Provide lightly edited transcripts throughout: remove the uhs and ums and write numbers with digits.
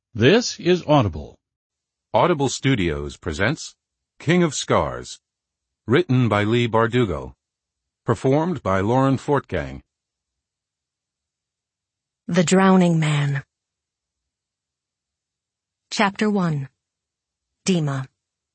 This is Audible. Audible Studios presents King of Scars, written by Leigh Bardugo, performed by Lauren Fortgang. The Drowning Man. Chapter 1. Dima.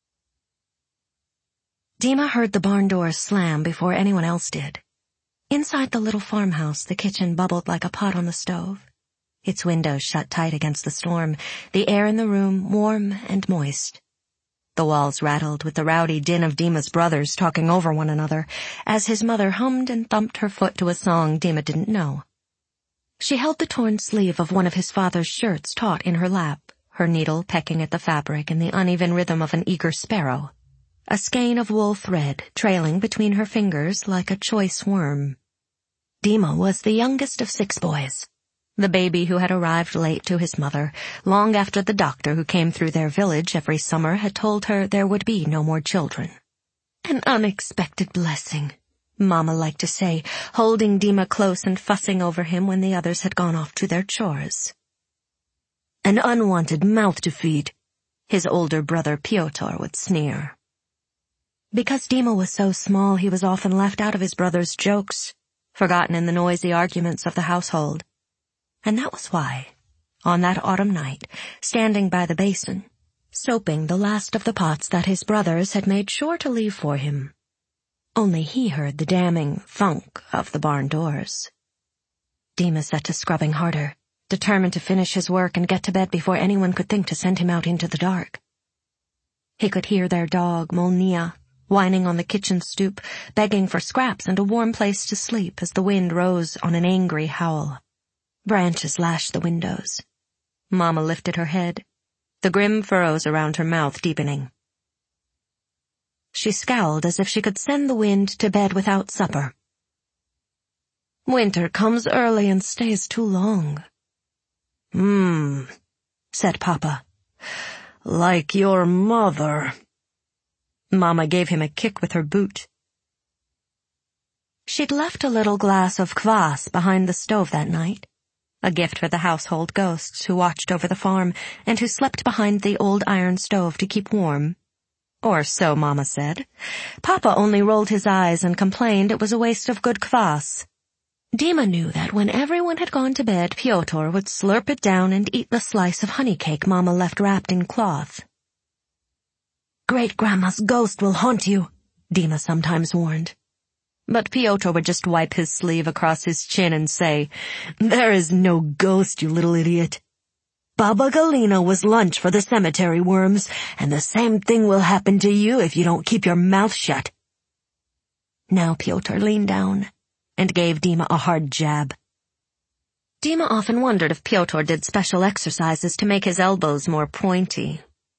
Dima heard the barn doors slam before anyone else did. Inside the little farmhouse, the kitchen bubbled like a pot on the stove. Its windows shut tight against the storm, the air in the room warm and moist. The walls rattled with the rowdy din of Dima's brothers talking over one another, as his mother hummed and thumped her foot to a song Dima didn't know. She held the torn sleeve of one of his father's shirts taut in her lap, her needle pecking at the fabric in the uneven rhythm of an eager sparrow, a skein of wool thread trailing between her fingers like a choice worm. Dima was the youngest of 6 boys. The baby who had arrived late to his mother, long after the doctor who came through their village every summer had told her there would be no more children. An unexpected blessing, Mama liked to say, holding Dima close and fussing over him when the others had gone off to their chores. An unwanted mouth to feed, his older brother Piotr would sneer. Because Dima was so small, he was often left out of his brother's jokes, forgotten in the noisy arguments of the household. And that was why, on that autumn night, standing by the basin, soaping the last of the pots that his brothers had made sure to leave for him, only he heard the damning thunk of the barn doors. Dima set to scrubbing harder, determined to finish his work and get to bed before anyone could think to send him out into the dark. He could hear their dog, Molnia, whining on the kitchen stoop, begging for scraps and a warm place to sleep as the wind rose on an angry howl. Branches lashed the windows. Mama lifted her head, the grim furrows around her mouth deepening. She scowled as if she could send the wind to bed without supper. Winter comes early and stays too long. Said Papa. Like your mother. Mama gave him a kick with her boot. She'd left a little glass of kvass behind the stove that night. A gift for the household ghosts who watched over the farm and who slept behind the old iron stove to keep warm. Or so Mama said. Papa only rolled his eyes and complained it was a waste of good kvass. Dima knew that when everyone had gone to bed, Piotr would slurp it down and eat the slice of honey cake Mama left wrapped in cloth. Great-Grandma's ghost will haunt you, Dima sometimes warned. But Piotr would just wipe his sleeve across his chin and say, There is no ghost, you little idiot. Baba Galina was lunch for the cemetery worms, and the same thing will happen to you if you don't keep your mouth shut. Now Piotr leaned down and gave Dima a hard jab. Dima often wondered if Piotr did special exercises to make his elbows more pointy.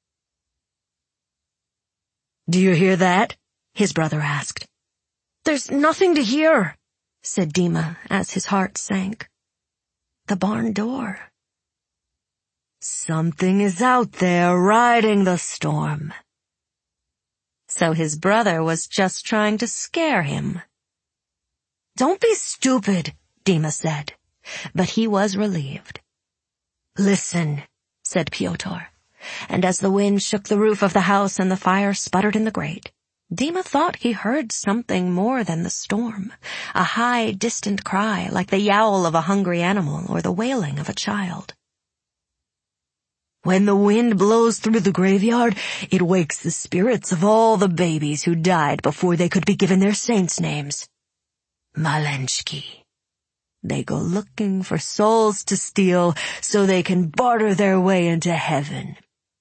Do you hear that? His brother asked. There's nothing to hear, said Dima as his heart sank. The barn door. Something is out there riding the storm. So his brother was just trying to scare him. Don't be stupid, Dima said, but he was relieved. Listen, said Piotr, and as the wind shook the roof of the house and the fire sputtered in the grate, Dima thought he heard something more than the storm, a high, distant cry like the yowl of a hungry animal or the wailing of a child. When the wind blows through the graveyard, it wakes the spirits of all the babies who died before they could be given their saints' names. Malenshki. They go looking for souls to steal so they can barter their way into heaven.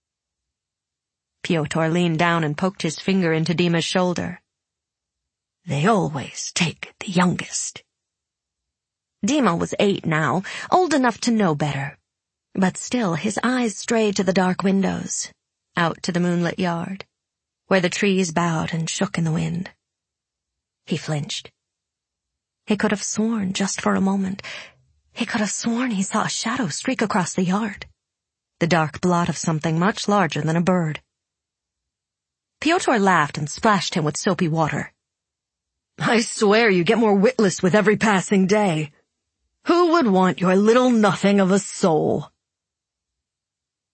Piotr leaned down and poked his finger into Dima's shoulder. They always take the youngest. Dima was 8 now, old enough to know better. But still his eyes strayed to the dark windows, out to the moonlit yard, where the trees bowed and shook in the wind. He flinched. He could have sworn, just for a moment, he saw a shadow streak across the yard, the dark blot of something much larger than a bird. Piotr laughed and splashed him with soapy water. I swear you get more witless with every passing day. Who would want your little nothing of a soul?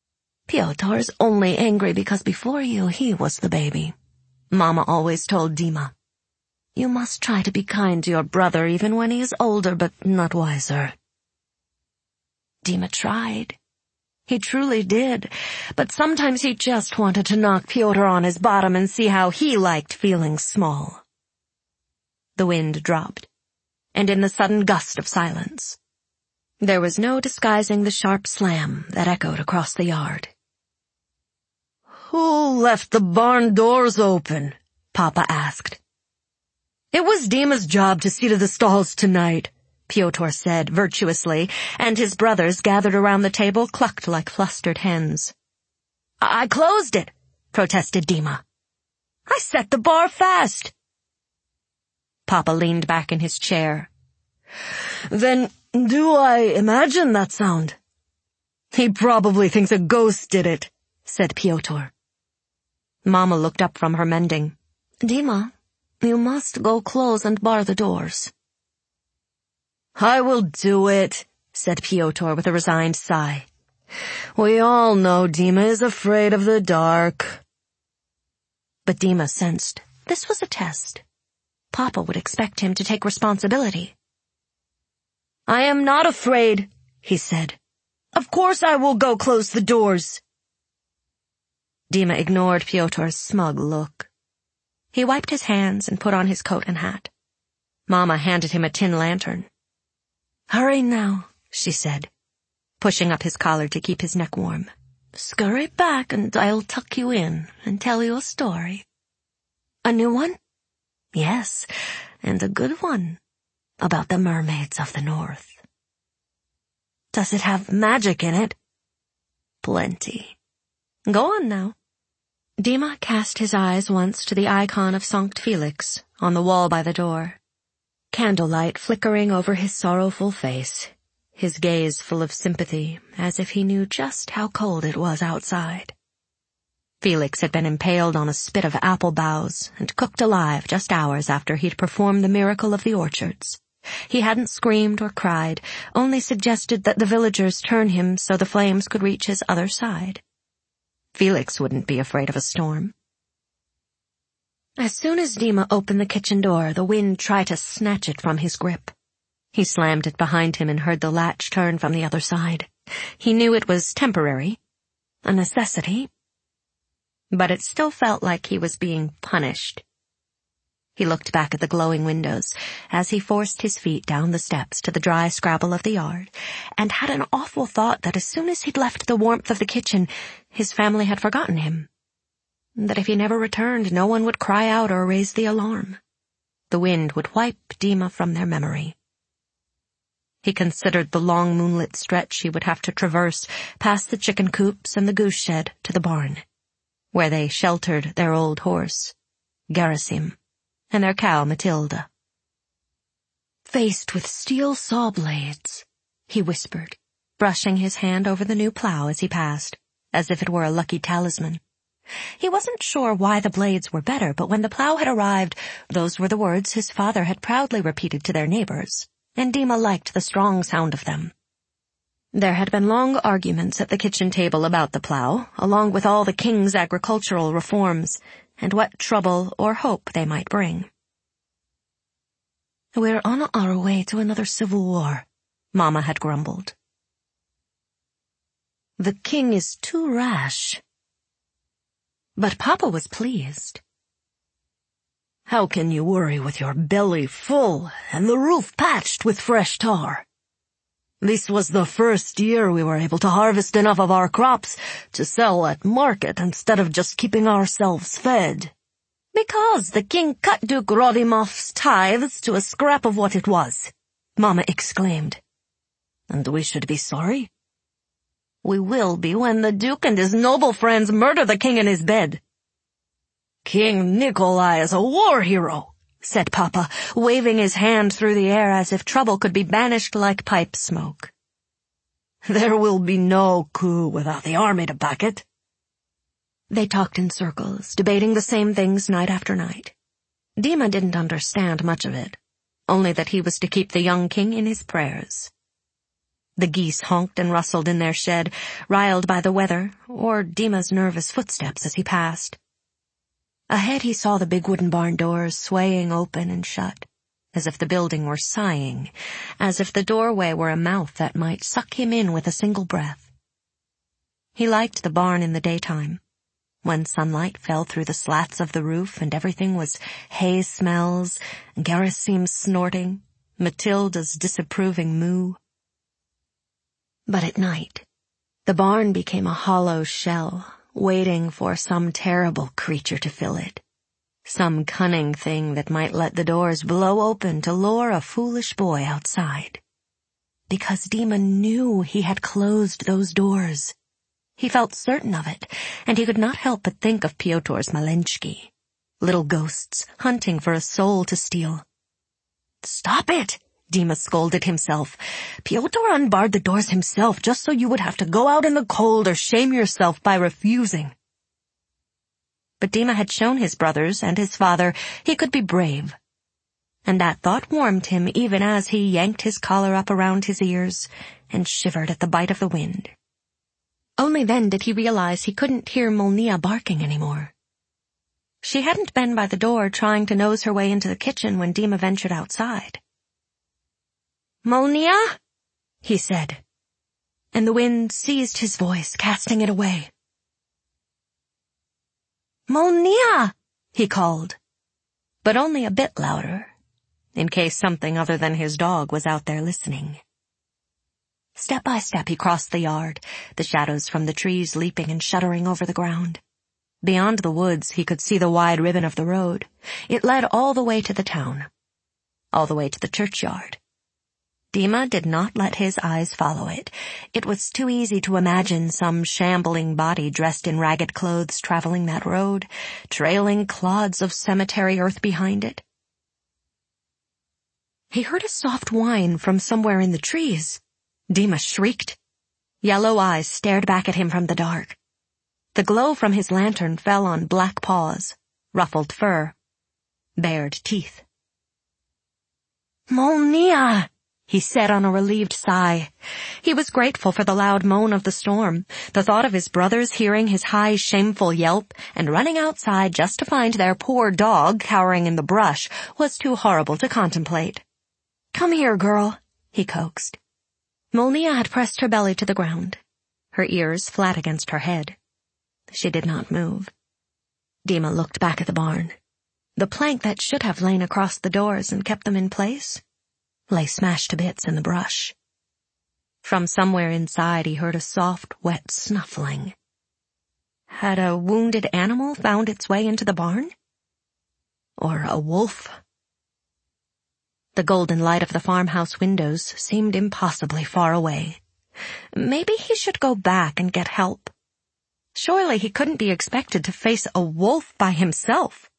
Piotr's only angry because before you he was the baby. Mama always told Dima. You must try to be kind to your brother even when he is older but not wiser. Dima tried. He truly did, but sometimes he just wanted to knock Pyotr on his bottom and see how he liked feeling small. The wind dropped, and in the sudden gust of silence, there was no disguising the sharp slam that echoed across the yard. "Who left the barn doors open?" Papa asked. "It was Dima's job to see to the stalls tonight," Pyotr said virtuously, and his brothers gathered around the table clucked like flustered hens. "I closed it," protested Dima. "I set the bar fast." Papa leaned back in his chair. "Then do I imagine that sound?" "He probably thinks a ghost did it," said Pyotr. Mama looked up from her mending. "Dima, you must go close and bar the doors." "I will do it," said Pyotr with a resigned sigh. "We all know Dima is afraid of the dark." But Dima sensed this was a test. Papa would expect him to take responsibility. "I am not afraid," he said. "Of course I will go close the doors." Dima ignored Pyotr's smug look. He wiped his hands and put on his coat and hat. Mama handed him a tin lantern. "Hurry now," she said, pushing up his collar to keep his neck warm. "Scurry back and I'll tuck you in and tell you a story." "A new one?" "Yes, and a good one, about the mermaids of the north." "Does it have magic in it?" "Plenty. Go on now." Dima cast his eyes once to the icon of Sankt Felix on the wall by the door. Candlelight flickering over his sorrowful face, his gaze full of sympathy, as if he knew just how cold it was outside. Felix had been impaled on a spit of apple boughs and cooked alive just hours after he'd performed the miracle of the orchards. He hadn't screamed or cried, only suggested that the villagers turn him so the flames could reach his other side. Felix wouldn't be afraid of a storm. As soon as Dima opened the kitchen door, the wind tried to snatch it from his grip. He slammed it behind him and heard the latch turn from the other side. He knew it was temporary, a necessity, but it still felt like he was being punished. He looked back at the glowing windows as he forced his feet down the steps to the dry scrabble of the yard, and had an awful thought that as soon as he'd left the warmth of the kitchen, his family had forgotten him. That if he never returned, no one would cry out or raise the alarm. The wind would wipe Dima from their memory. He considered the long moonlit stretch he would have to traverse past the chicken coops and the goose shed to the barn, where they sheltered their old horse, Gerasim, and their cow Matilda. "Faced with steel saw blades," he whispered, brushing his hand over the new plow as he passed, as if it were a lucky talisman. He wasn't sure why the blades were better, but when the plow had arrived, those were the words his father had proudly repeated to their neighbors, and Dima liked the strong sound of them. There had been long arguments at the kitchen table about the plow, along with all the king's agricultural reforms, and what trouble or hope they might bring. "We're on our way to another civil war," Mama had grumbled. "The king is too rash." But Papa was pleased. "How can you worry with your belly full and the roof patched with fresh tar? This was the first year we were able to harvest enough of our crops to sell at market instead of just keeping ourselves fed." "Because the king cut Duke Rodimov's tithes to a scrap of what it was," Mama exclaimed. "And we should be sorry?" "We will be when the Duke and his noble friends murder the king in his bed." "King Nikolai is a war hero," said Papa, waving his hand through the air as if trouble could be banished like pipe smoke. "There will be no coup without the army to back it." They talked in circles, debating the same things night after night. Dima didn't understand much of it, only that he was to keep the young king in his prayers. The geese honked and rustled in their shed, riled by the weather or Dima's nervous footsteps as he passed. Ahead he saw the big wooden barn doors swaying open and shut, as if the building were sighing, as if the doorway were a mouth that might suck him in with a single breath. He liked the barn in the daytime, when sunlight fell through the slats of the roof and everything was hay smells, Gerasim's snorting, Matilda's disapproving moo. But at night, the barn became a hollow shell, waiting for some terrible creature to fill it. Some cunning thing that might let the doors blow open to lure a foolish boy outside. Because Dima knew he had closed those doors. He felt certain of it, and he could not help but think of Piotr's Maleńczki, little ghosts hunting for a soul to steal. "Stop it!" Dima scolded himself. "Piotr unbarred the doors himself just so you would have to go out in the cold or shame yourself by refusing." But Dima had shown his brothers and his father he could be brave, and that thought warmed him even as he yanked his collar up around his ears and shivered at the bite of the wind. Only then did he realize he couldn't hear Molnia barking anymore. She hadn't been by the door trying to nose her way into the kitchen when Dima ventured outside. "Molnia?" he said, and the wind seized his voice, casting it away. "Molnia!" he called, but only a bit louder, in case something other than his dog was out there listening. Step by step he crossed the yard, the shadows from the trees leaping and shuddering over the ground. Beyond the woods he could see the wide ribbon of the road. It led all the way to the town, all the way to the churchyard. Dima did not let his eyes follow it. It was too easy to imagine some shambling body dressed in ragged clothes traveling that road, trailing clods of cemetery earth behind it. He heard a soft whine from somewhere in the trees. Dima shrieked. Yellow eyes stared back at him from the dark. The glow from his lantern fell on black paws, ruffled fur, bared teeth. "Molnia!" he said on a relieved sigh. He was grateful for the loud moan of the storm. The thought of his brothers hearing his high, shameful yelp and running outside just to find their poor dog cowering in the brush was too horrible to contemplate. "Come here, girl," he coaxed. Molnia had pressed her belly to the ground, her ears flat against her head. She did not move. Dima looked back at the barn. The plank that should have lain across the doors and kept them in place lay smashed to bits in the brush. From somewhere inside he heard a soft, wet snuffling. Had a wounded animal found its way into the barn? Or a wolf? The golden light of the farmhouse windows seemed impossibly far away. Maybe he should go back and get help. Surely he couldn't be expected to face a wolf by himself.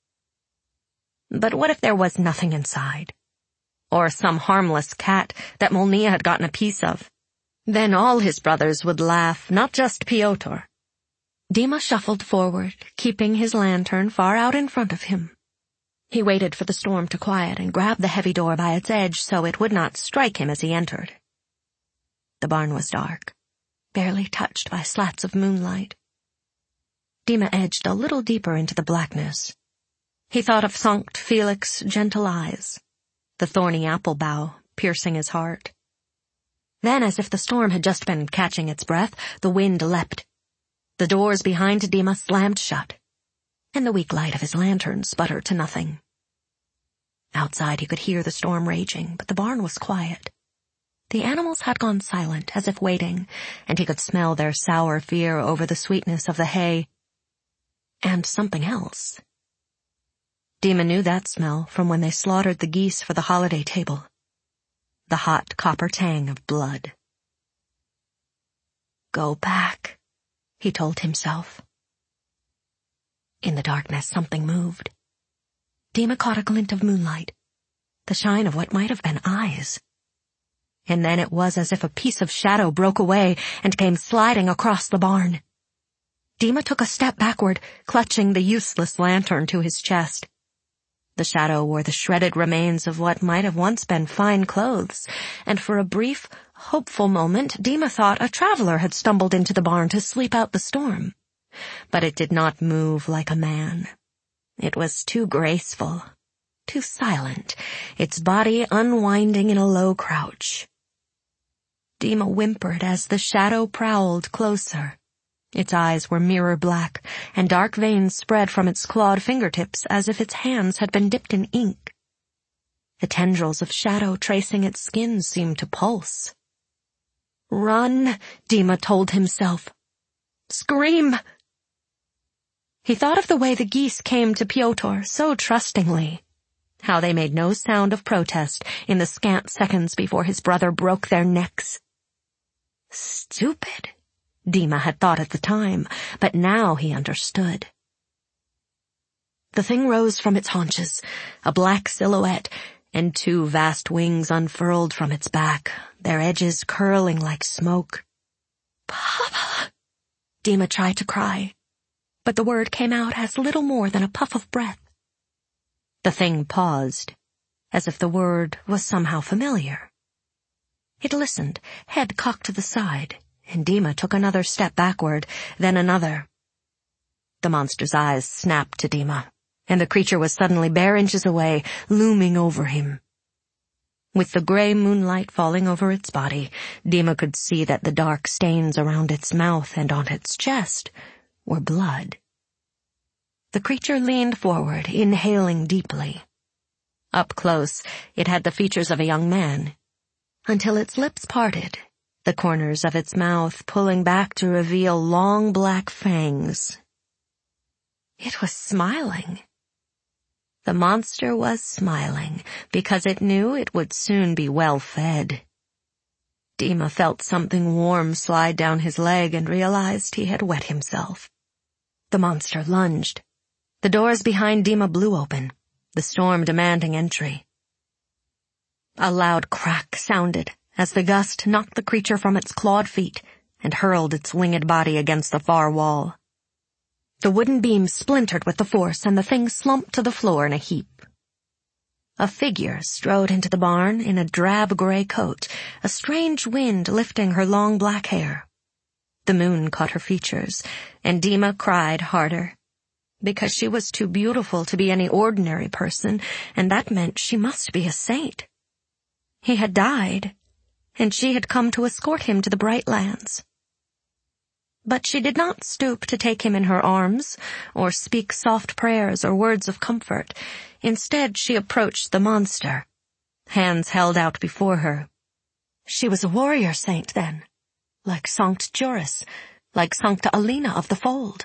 But what if there was nothing inside? Or some harmless cat that Molnia had gotten a piece of? Then all his brothers would laugh, not just Piotr. Dima shuffled forward, keeping his lantern far out in front of him. He waited for the storm to quiet and grabbed the heavy door by its edge so it would not strike him as he entered. The barn was dark, barely touched by slats of moonlight. Dima edged a little deeper into the blackness. He thought of Sankt Felix's gentle eyes, the thorny apple bough piercing his heart. Then, as if the storm had just been catching its breath, the wind leapt. The doors behind Dima slammed shut, and the weak light of his lantern sputtered to nothing. Outside he could hear the storm raging, but the barn was quiet. The animals had gone silent, as if waiting, and he could smell their sour fear over the sweetness of the hay. And something else. Dima knew that smell from when they slaughtered the geese for the holiday table. The hot copper tang of blood. "Go back," he told himself. In the darkness, something moved. Dima caught a glint of moonlight, the shine of what might have been eyes. And then it was as if a piece of shadow broke away and came sliding across the barn. Dima took a step backward, clutching the useless lantern to his chest. The shadow wore the shredded remains of what might have once been fine clothes, and for a brief, hopeful moment, Dima thought a traveler had stumbled into the barn to sleep out the storm. But it did not move like a man. It was too graceful, too silent, its body unwinding in a low crouch. Dima whimpered as the shadow prowled closer. Its eyes were mirror black, and dark veins spread from its clawed fingertips as if its hands had been dipped in ink. The tendrils of shadow tracing its skin seemed to pulse. "Run," Dima told himself. "Scream!" He thought of the way the geese came to Pyotr so trustingly, how they made no sound of protest in the scant seconds before his brother broke their necks. Stupid, Dima had thought at the time, but now he understood. The thing rose from its haunches, a black silhouette, and two vast wings unfurled from its back, their edges curling like smoke. "Papa!" Dima tried to cry, but the word came out as little more than a puff of breath. The thing paused, as if the word was somehow familiar. It listened, head cocked to the side, and Dima took another step backward, then another. The monster's eyes snapped to Dima, and the creature was suddenly bare inches away, looming over him. With the gray moonlight falling over its body, Dima could see that the dark stains around its mouth and on its chest were blood. The creature leaned forward, inhaling deeply. Up close, it had the features of a young man, until its lips parted, the corners of its mouth pulling back to reveal long black fangs. It was smiling. The monster was smiling because it knew it would soon be well fed. Dima felt something warm slide down his leg and realized he had wet himself. The monster lunged. The doors behind Dima blew open, the storm demanding entry. A loud crack sounded as the gust knocked the creature from its clawed feet and hurled its winged body against the far wall. The wooden beam splintered with the force, and the thing slumped to the floor in a heap. A figure strode into the barn in a drab gray coat, a strange wind lifting her long black hair. The moon caught her features, and Dima cried harder, because she was too beautiful to be any ordinary person, and that meant she must be a saint. He had died, and she had come to escort him to the bright lands. But she did not stoop to take him in her arms, or speak soft prayers or words of comfort. Instead, she approached the monster, hands held out before her. She was a warrior saint then, like Sankt Joris, like Sancta Alina of the Fold.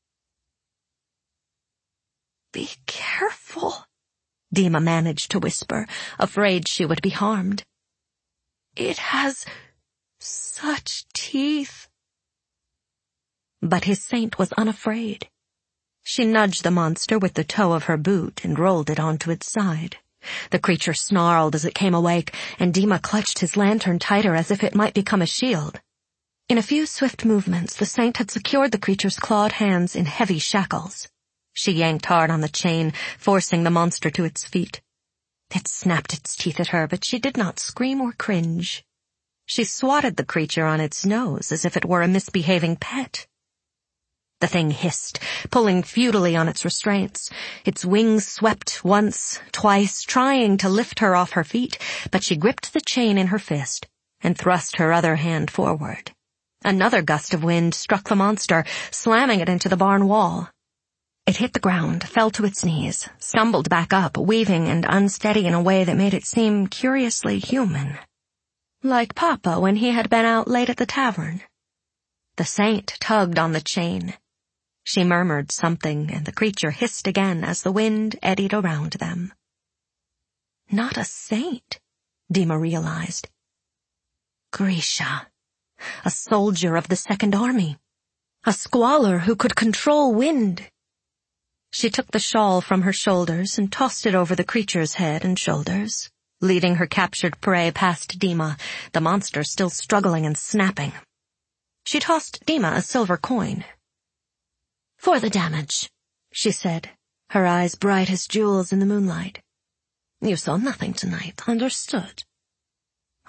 "Be careful," Dima managed to whisper, afraid she would be harmed. "It has such teeth." But his saint was unafraid. She nudged the monster with the toe of her boot and rolled it onto its side. The creature snarled as it came awake, and Dima clutched his lantern tighter as if it might become a shield. In a few swift movements, the saint had secured the creature's clawed hands in heavy shackles. She yanked hard on the chain, forcing the monster to its feet. It snapped its teeth at her, but she did not scream or cringe. She swatted the creature on its nose as if it were a misbehaving pet. The thing hissed, pulling futilely on its restraints. Its wings swept once, twice, trying to lift her off her feet, but she gripped the chain in her fist and thrust her other hand forward. Another gust of wind struck the monster, slamming it into the barn wall. It hit the ground, fell to its knees, stumbled back up, weaving and unsteady in a way that made it seem curiously human. Like Papa when he had been out late at the tavern. The saint tugged on the chain. She murmured something, and the creature hissed again as the wind eddied around them. Not a saint, Dima realized. Grisha, a soldier of the Second Army, a squaller who could control wind. She took the shawl from her shoulders and tossed it over the creature's head and shoulders, leading her captured prey past Dima, the monster still struggling and snapping. She tossed Dima a silver coin. "For the damage," she said, her eyes bright as jewels in the moonlight. "You saw nothing tonight, understood?"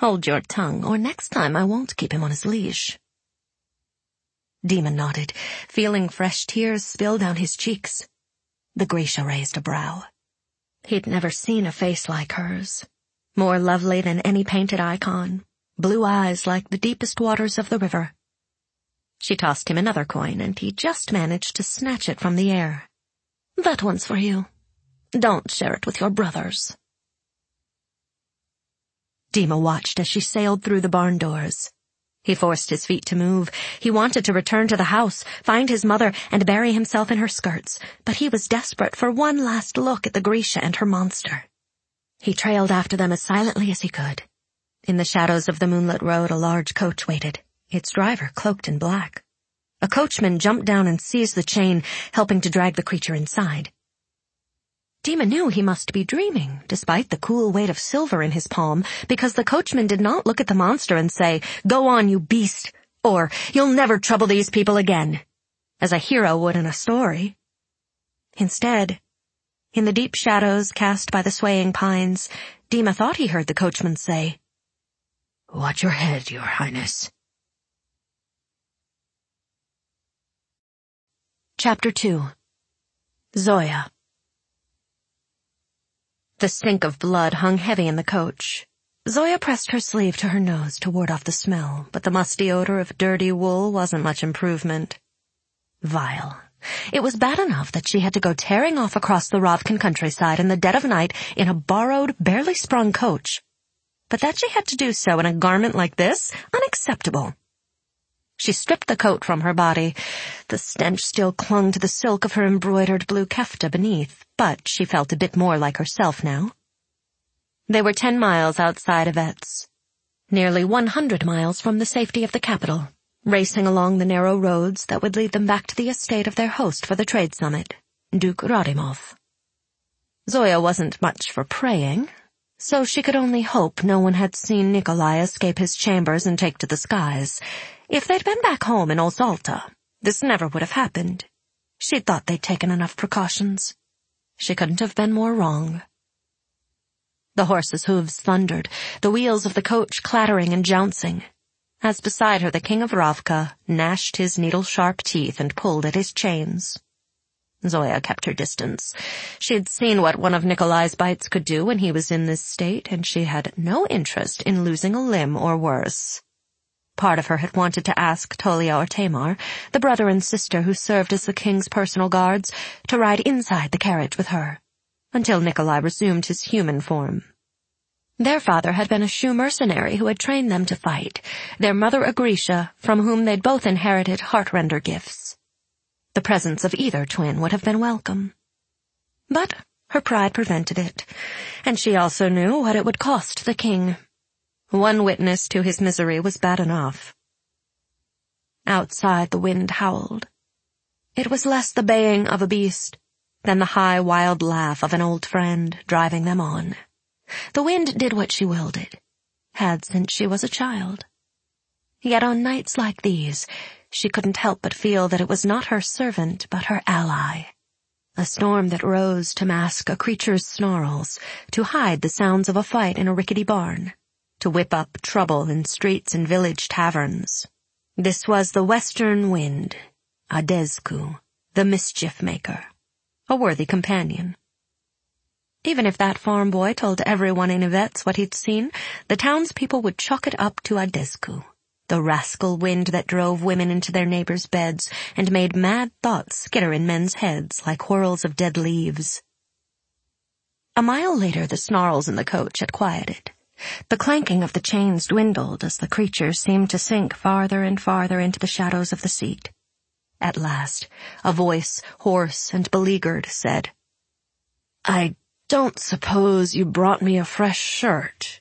Hold your tongue, or next time I won't keep him on his leash. Dima nodded, feeling fresh tears spill down his cheeks. The Grisha raised a brow. He'd never seen a face like hers, more lovely than any painted icon, blue eyes like the deepest waters of the river. She tossed him another coin, and he just managed to snatch it from the air. That one's for you. Don't share it with your brothers. Dima watched as she sailed through the barn doors. He forced his feet to move. He wanted to return to the house, find his mother, and bury himself in her skirts, but he was desperate for one last look at the Grisha and her monster. He trailed after them as silently as he could. In the shadows of the moonlit road, a large coach waited, its driver cloaked in black. A coachman jumped down and seized the chain, helping to drag the creature inside. Dima knew he must be dreaming, despite the cool weight of silver in his palm, because the coachman did not look at the monster and say, "Go on, you beast," or "You'll never trouble these people again," as a hero would in a story. Instead, in the deep shadows cast by the swaying pines, Dima thought he heard the coachman say, "Watch your head, your highness." Chapter 2. Zoya. The stink of blood hung heavy in the coach. Zoya pressed her sleeve to her nose to ward off the smell, but the musty odor of dirty wool wasn't much improvement. Vile. It was bad enough that she had to go tearing off across the Ravkan countryside in the dead of night in a borrowed, barely sprung coach. But that she had to do so in a garment like this, unacceptable. She stripped the coat from her body. The stench still clung to the silk of her embroidered blue kefta beneath, but she felt a bit more like herself now. They were 10 miles outside of Etz, nearly 100 miles from the safety of the capital, racing along the narrow roads that would lead them back to the estate of their host for the trade summit, Duke Radimov. Zoya wasn't much for praying, so she could only hope no one had seen Nikolai escape his chambers and take to the skies. If they'd been back home in Osalta, this never would have happened. She'd thought they'd taken enough precautions. She couldn't have been more wrong. The horses' hooves thundered, the wheels of the coach clattering and jouncing, as beside her the king of Ravka gnashed his needle-sharp teeth and pulled at his chains. Zoya kept her distance. She'd seen what one of Nikolai's bites could do when he was in this state, and she had no interest in losing a limb or worse. Part of her had wanted to ask Tolia or Tamar, the brother and sister who served as the king's personal guards, to ride inside the carriage with her, until Nikolai resumed his human form. Their father had been a Shu mercenary who had trained them to fight, their mother a Grisha, from whom they'd both inherited heart-render gifts. The presence of either twin would have been welcome. But her pride prevented it, and she also knew what it would cost the king. One witness to his misery was bad enough. Outside the wind howled. It was less the baying of a beast than the high, wild laugh of an old friend driving them on. The wind did what she willed it, had since she was a child. Yet on nights like these, she couldn't help but feel that it was not her servant, but her ally. A storm that rose to mask a creature's snarls, to hide the sounds of a fight in a rickety barn, to whip up trouble in streets and village taverns. This was the western wind, Adescu, the mischief maker, a worthy companion. Even if that farm boy told everyone in Yvetz what he'd seen, the townspeople would chalk it up to Adescu, the rascal wind that drove women into their neighbors' beds and made mad thoughts skitter in men's heads like whirls of dead leaves. A mile later, the snarls in the coach had quieted. The clanking of the chains dwindled as the creature seemed to sink farther and farther into the shadows of the seat. At last, a voice, hoarse and beleaguered, said, "I don't suppose you brought me a fresh shirt."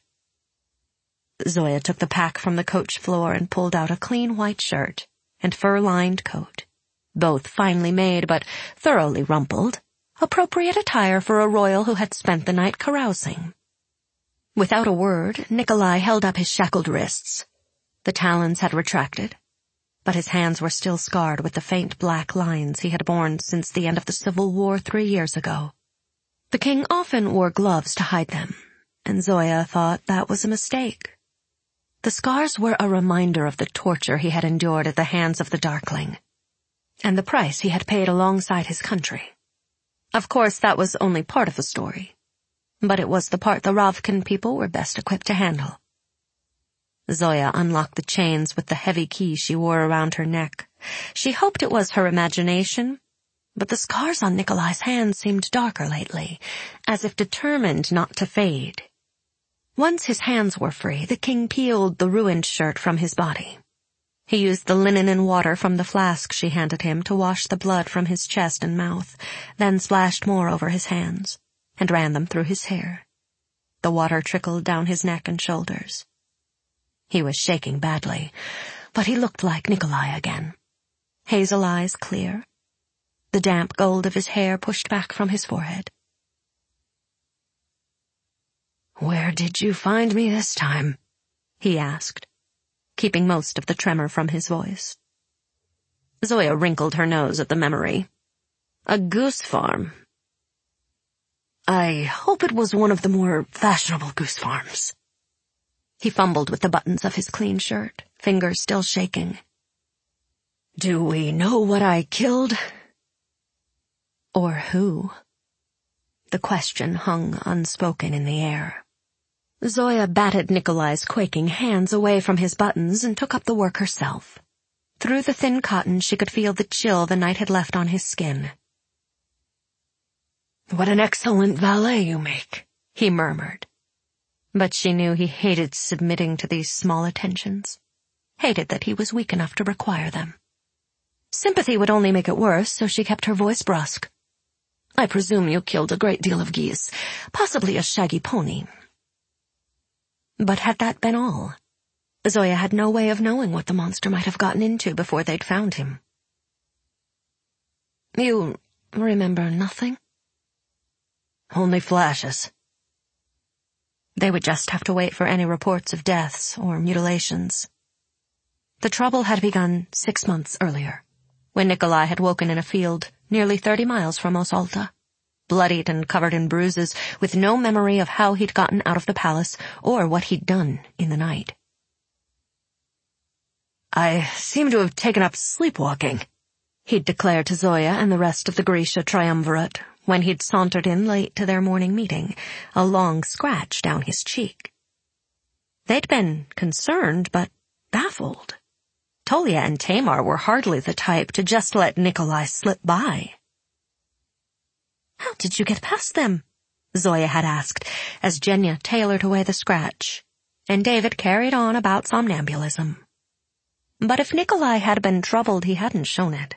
Zoya took the pack from the coach floor and pulled out a clean white shirt and fur-lined coat, both finely made but thoroughly rumpled, appropriate attire for a royal who had spent the night carousing. Without a word, Nikolai held up his shackled wrists. The talons had retracted, but his hands were still scarred with the faint black lines he had borne since the end of the Civil War 3 years ago. The king often wore gloves to hide them, and Zoya thought that was a mistake. The scars were a reminder of the torture he had endured at the hands of the Darkling, and the price he had paid alongside his country. Of course, that was only part of the story, but it was the part the Ravkan people were best equipped to handle. Zoya unlocked the chains with the heavy key she wore around her neck. She hoped it was her imagination, but the scars on Nikolai's hands seemed darker lately, as if determined not to fade. Once his hands were free, the king peeled the ruined shirt from his body. He used the linen and water from the flask she handed him to wash the blood from his chest and mouth, then splashed more over his hands and ran them through his hair. The water trickled down his neck and shoulders. He was shaking badly, but he looked like Nikolai again. Hazel eyes clear, the damp gold of his hair pushed back from his forehead. "Where did you find me this time?" he asked, keeping most of the tremor from his voice. Zoya wrinkled her nose at the memory. "A goose farm. I hope it was one of the more fashionable goose farms." He fumbled with the buttons of his clean shirt, fingers still shaking. "Do we know what I killed?" Or who? The question hung unspoken in the air. Zoya batted Nikolai's quaking hands away from his buttons and took up the work herself. Through the thin cotton she could feel the chill the night had left on his skin. "What an excellent valet you make," he murmured. But she knew he hated submitting to these small attentions, hated that he was weak enough to require them. Sympathy would only make it worse, so she kept her voice brusque. "I presume you killed a great deal of geese, possibly a shaggy pony." But had that been all? Zoya had no way of knowing what the monster might have gotten into before they'd found him. "You remember nothing?" "Only flashes." They would just have to wait for any reports of deaths or mutilations. The trouble had begun 6 months earlier, when Nikolai had woken in a field nearly 30 miles from Osalta, bloodied and covered in bruises, with no memory of how he'd gotten out of the palace or what he'd done in the night. "I seem to have taken up sleepwalking," he'd declared to Zoya and the rest of the Grisha triumvirate when he'd sauntered in late to their morning meeting, a long scratch down his cheek. They'd been concerned, but baffled. Tolia and Tamar were hardly the type to just let Nikolai slip by. "How did you get past them?" Zoya had asked, as Genya tailored away the scratch, and David carried on about somnambulism. But if Nikolai had been troubled, he hadn't shown it.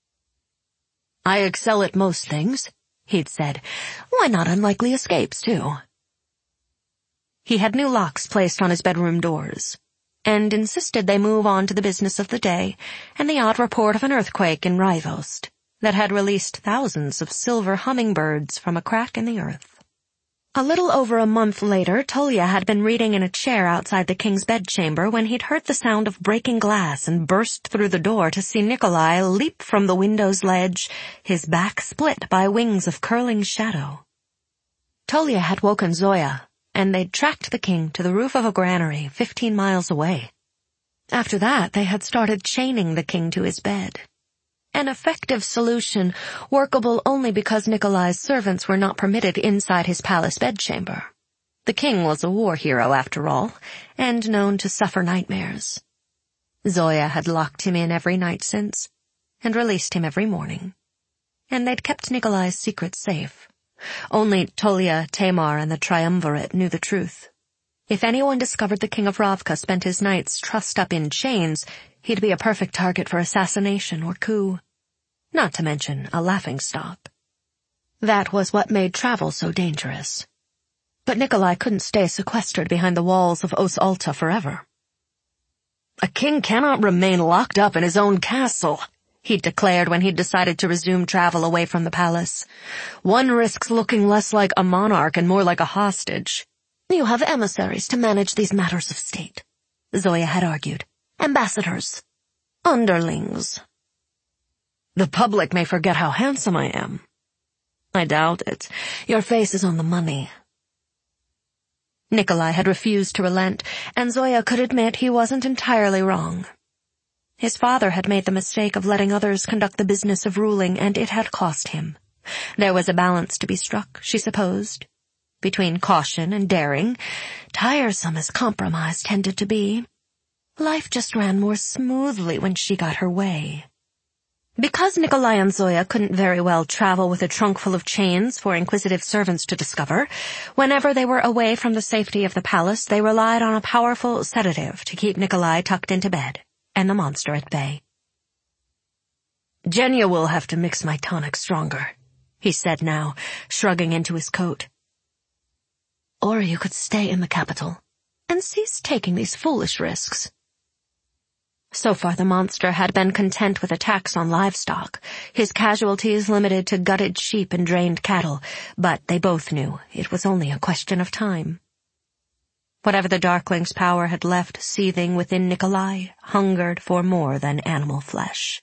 "I excel at most things," he'd said. "Why not unlikely escapes, too?" He had new locks placed on his bedroom doors, and insisted they move on to the business of the day and the odd report of an earthquake in Raivost that had released thousands of silver hummingbirds from a crack in the earth. A little over a month later, Tolia had been reading in a chair outside the king's bedchamber when he'd heard the sound of breaking glass and burst through the door to see Nikolai leap from the window's ledge, his back split by wings of curling shadow. Tolia had woken Zoya, and they'd tracked the king to the roof of a granary 15 miles away. After that, they had started chaining the king to his bed. An effective solution, workable only because Nikolai's servants were not permitted inside his palace bedchamber. The king was a war hero, after all, and known to suffer nightmares. Zoya had locked him in every night since, and released him every morning. And they'd kept Nikolai's secret safe. Only Tolia, Tamar, and the triumvirate knew the truth. If anyone discovered the king of Ravka spent his nights trussed up in chains, he'd be a perfect target for assassination or coup. Not to mention a laughingstock. That was what made travel so dangerous. But Nikolai couldn't stay sequestered behind the walls of Osalta forever. "A king cannot remain locked up in his own castle," he'd declared when he'd decided to resume travel away from the palace. "One risks looking less like a monarch and more like a hostage." "You have emissaries to manage these matters of state," Zoya had argued. "Ambassadors. Underlings." "The public may forget how handsome I am." "I doubt it. Your face is on the money." Nikolai had refused to relent, and Zoya could admit he wasn't entirely wrong. His father had made the mistake of letting others conduct the business of ruling, and it had cost him. There was a balance to be struck, she supposed, between caution and daring, tiresome as compromise tended to be. Life just ran more smoothly when she got her way. Because Nikolai and Zoya couldn't very well travel with a trunk full of chains for inquisitive servants to discover, whenever they were away from the safety of the palace, they relied on a powerful sedative to keep Nikolai tucked into bed and the monster at bay. "Genya will have to mix my tonic stronger," he said now, shrugging into his coat. "Or you could stay in the capital and cease taking these foolish risks." So far the monster had been content with attacks on livestock, his casualties limited to gutted sheep and drained cattle, but they both knew it was only a question of time. Whatever the Darkling's power had left seething within Nikolai hungered for more than animal flesh.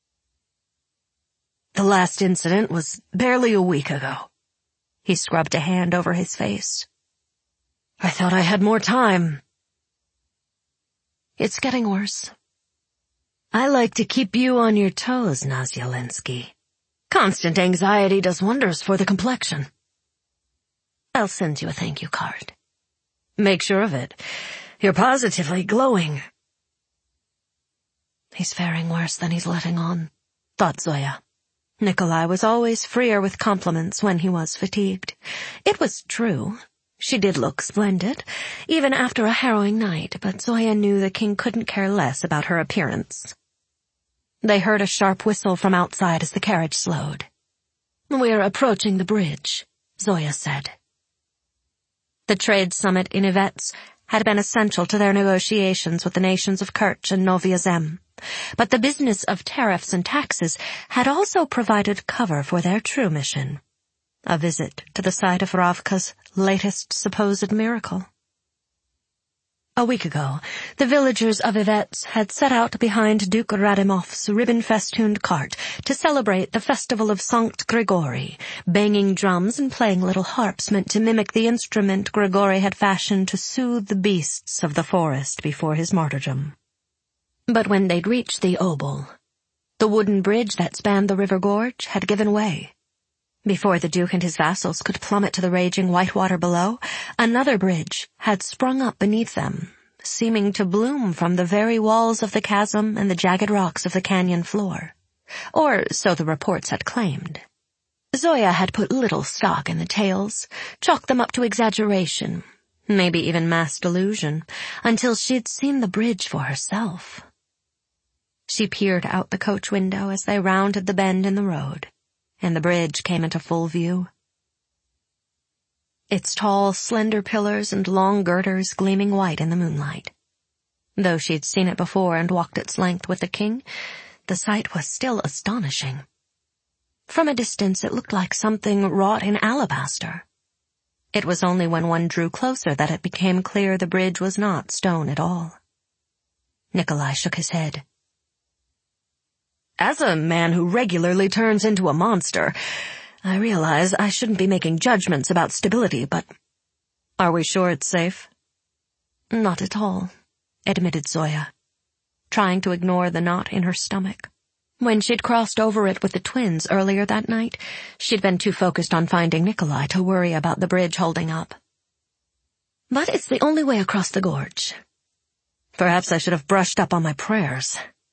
"The last incident was barely a week ago." He scrubbed a hand over his face. "I thought I had more time." "It's getting worse." "I like to keep you on your toes, Nazyalensky. Constant anxiety does wonders for the complexion." "I'll send you a thank you card." "Make sure of it. You're positively glowing." He's faring worse than he's letting on, thought Zoya. Nikolai was always freer with compliments when he was fatigued. It was true. She did look splendid, even after a harrowing night, but Zoya knew the king couldn't care less about her appearance. They heard a sharp whistle from outside as the carriage slowed. "We're approaching the bridge," Zoya said. The trade summit in Yvetz had been essential to their negotiations with the nations of Kerch and Novaya Zem, but the business of tariffs and taxes had also provided cover for their true mission, a visit to the site of Ravka's latest supposed miracle. A week ago, the villagers of Yvetz had set out behind Duke Radimov's ribbon-festooned cart to celebrate the festival of Sankt Grigori, banging drums and playing little harps meant to mimic the instrument Grigori had fashioned to soothe the beasts of the forest before his martyrdom. But when they'd reached the Obol, the wooden bridge that spanned the river gorge had given way. Before the Duke and his vassals could plummet to the raging white water below, another bridge had sprung up beneath them, seeming to bloom from the very walls of the chasm and the jagged rocks of the canyon floor. Or so the reports had claimed. Zoya had put little stock in the tales, chalked them up to exaggeration, maybe even mass delusion, until she'd seen the bridge for herself. She peered out the coach window as they rounded the bend in the road, and the bridge came into full view. Its tall, slender pillars and long girders gleaming white in the moonlight. Though she'd seen it before and walked its length with the king, the sight was still astonishing. From a distance it looked like something wrought in alabaster. It was only when one drew closer that it became clear the bridge was not stone at all. Nikolai shook his head. "As a man who regularly turns into a monster, I realize I shouldn't be making judgments about stability, but are we sure it's safe?" "Not at all," admitted Zoya, trying to ignore the knot in her stomach. When she'd crossed over it with the twins earlier that night, she'd been too focused on finding Nikolai to worry about the bridge holding up. "But it's the only way across the gorge. Perhaps I should have brushed up on my prayers."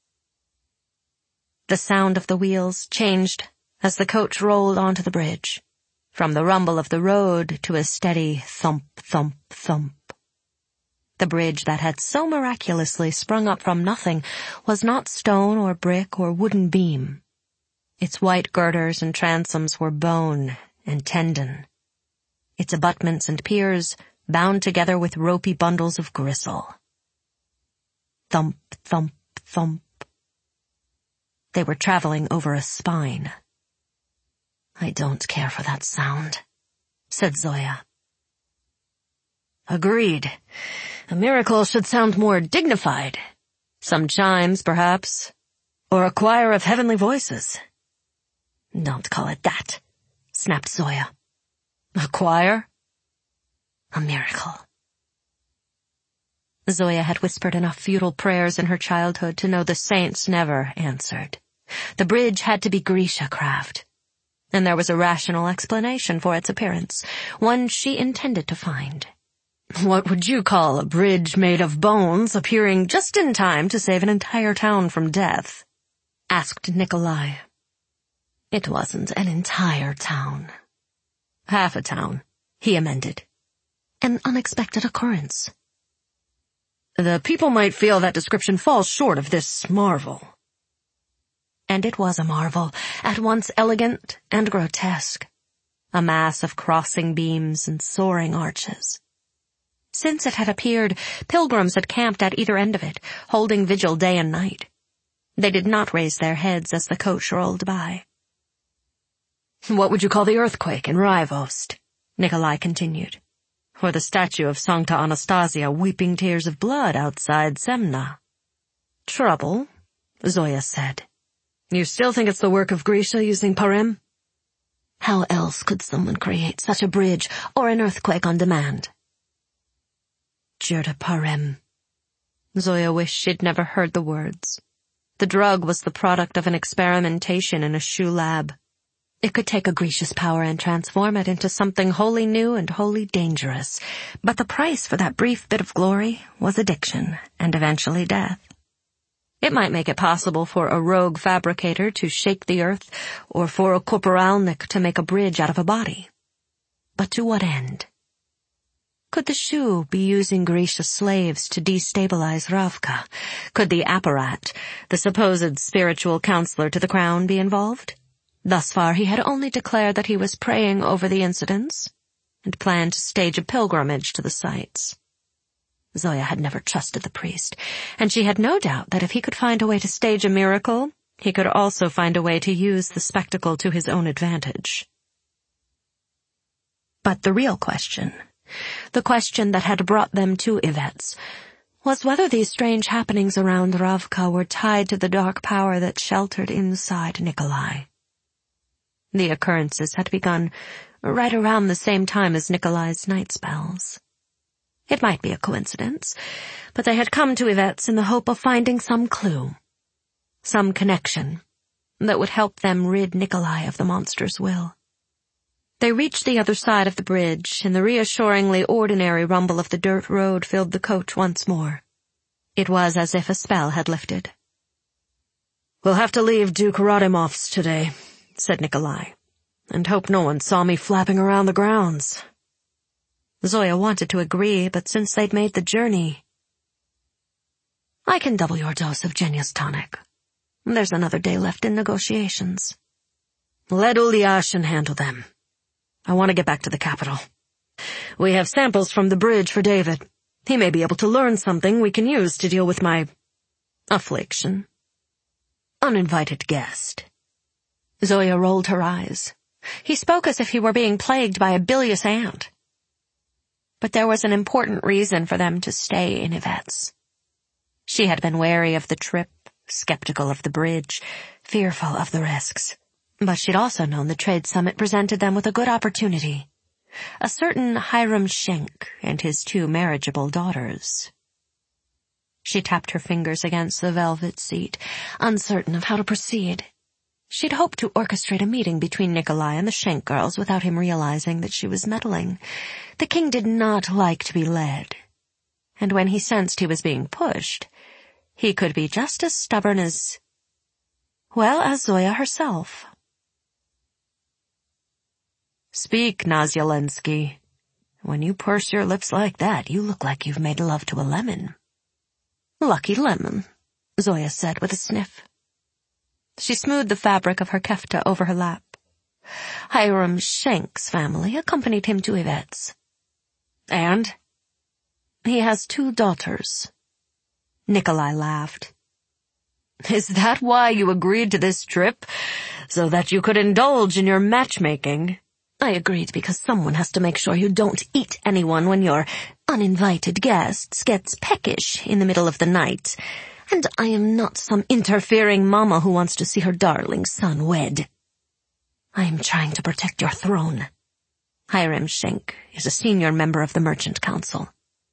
The sound of the wheels changed as the coach rolled onto the bridge, from the rumble of the road to a steady thump, thump, thump. The bridge that had so miraculously sprung up from nothing was not stone or brick or wooden beam. Its white girders and transoms were bone and tendon. Its abutments and piers bound together with ropey bundles of gristle. Thump, thump, thump. They were traveling over a spine. "I don't care for that sound," said Zoya. "Agreed. A miracle should sound more dignified. Some chimes, perhaps, or a choir of heavenly voices." "Don't call it that," snapped Zoya. "A choir?" "A miracle," Zoya had whispered enough futile prayers in her childhood to know the saints never answered. The bridge had to be Grisha craft. And there was a rational explanation for its appearance, one she intended to find. "What would you call a bridge made of bones appearing just in time to save an entire town from death?" asked Nikolai. "It wasn't an entire town." "Half a town," he amended. "An unexpected occurrence." "The people might feel that description falls short of this marvel." And it was a marvel, at once elegant and grotesque, a mass of crossing beams and soaring arches. Since it had appeared, pilgrims had camped at either end of it, holding vigil day and night. They did not raise their heads as the coach rolled by. "What would you call the earthquake in Raivost?" Nikolai continued. "Or the statue of Sancta Anastasia weeping tears of blood outside Semna?" "Trouble," Zoya said. "You still think it's the work of Grisha using Parem?" "How else could someone create such a bridge or an earthquake on demand?" Jurda Parem. Zoya wished she'd never heard the words. The drug was the product of an experimentation in a shoe lab. It could take a Grisha's power and transform it into something wholly new and wholly dangerous, but the price for that brief bit of glory was addiction and eventually death. It might make it possible for a rogue fabricator to shake the earth, or for a korporalnik to make a bridge out of a body. But to what end? Could the shoe be using Grisha's slaves to destabilize Ravka? Could the apparat, the supposed spiritual counselor to the crown, be involved? Thus far he had only declared that he was praying over the incidents and planned to stage a pilgrimage to the sites. Zoya had never trusted the priest, and she had no doubt that if he could find a way to stage a miracle, he could also find a way to use the spectacle to his own advantage. But the real question, the question that had brought them to Yvet's, was whether these strange happenings around Ravka were tied to the dark power that sheltered inside Nikolai. The occurrences had begun right around the same time as Nikolai's night spells. It might be a coincidence, but they had come to Yvet's in the hope of finding some clue, some connection, that would help them rid Nikolai of the monster's will. They reached the other side of the bridge, and the reassuringly ordinary rumble of the dirt road filled the coach once more. It was as if a spell had lifted. "We'll have to leave Duke Radimov's today," said Nikolai, "and hope no one saw me flapping around the grounds." Zoya wanted to agree, but since they'd made the journey... "I can double your dose of Genius tonic. There's another day left in negotiations." "Let Ulyashin handle them. I want to get back to the capital. We have samples from the bridge for David. He may be able to learn something we can use to deal with my affliction." "Uninvited guest." Zoya rolled her eyes. He spoke as if he were being plagued by a bilious ant. But there was an important reason for them to stay in Yvet's. She had been wary of the trip, skeptical of the bridge, fearful of the risks. But she'd also known the trade summit presented them with a good opportunity. A certain Hiram Schenk and his 2 marriageable daughters. She tapped her fingers against the velvet seat, uncertain of how to proceed. She'd hoped to orchestrate a meeting between Nikolai and the Schenk girls without him realizing that she was meddling. The king did not like to be led. And when he sensed he was being pushed, he could be just as stubborn as Zoya herself. "Speak, Nazyalensky. When you purse your lips like that, you look like you've made love to a lemon." "Lucky lemon," Zoya said with a sniff. She smoothed the fabric of her kefta over her lap. "Hiram Schenk's family accompanied him to Yvet's." "And?" "He has 2 daughters." Nikolai laughed. "Is that why you agreed to this trip? So that you could indulge in your matchmaking?" "I agreed because someone has to make sure you don't eat anyone when your uninvited guests gets peckish in the middle of the night. And I am not some interfering mama who wants to see her darling son wed. I am trying to protect your throne. Hiram Schenk is a senior member of the Merchant Council.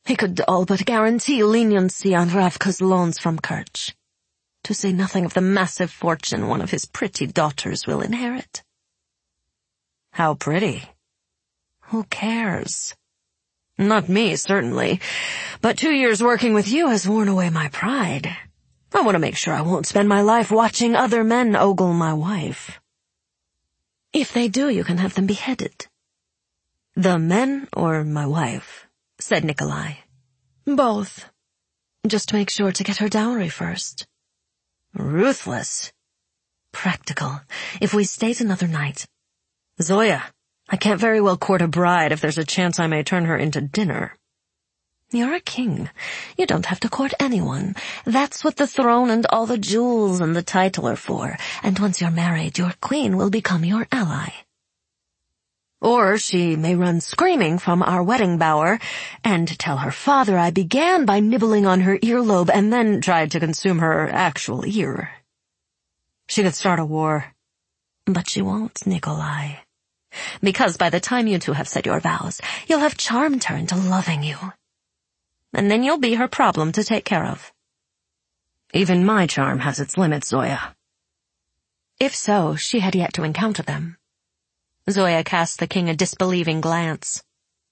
He could all but guarantee leniency on Ravka's loans from Kerch, to say nothing of the massive fortune one of his pretty daughters will inherit. How pretty? Who cares? Not me, certainly, but 2 years working with you has worn away my pride. I want to make sure I won't spend my life watching other men ogle my wife. If they do, you can have them beheaded. The men or my wife? Said Nikolai. Both. Just make sure to get her dowry first. Ruthless. Practical. If we stayed another night. Zoya, I can't very well court a bride if there's a chance I may turn her into dinner. You're a king. You don't have to court anyone. That's what the throne and all the jewels and the title are for. And once you're married, your queen will become your ally. Or she may run screaming from our wedding bower and tell her father I began by nibbling on her earlobe and then tried to consume her actual ear. She could start a war. But she won't, Nikolai. Because by the time you two have said your vows, you'll have charmed her into loving you. And then you'll be her problem to take care of. Even my charm has its limits, Zoya. If so, she had yet to encounter them. Zoya cast the king a disbelieving glance.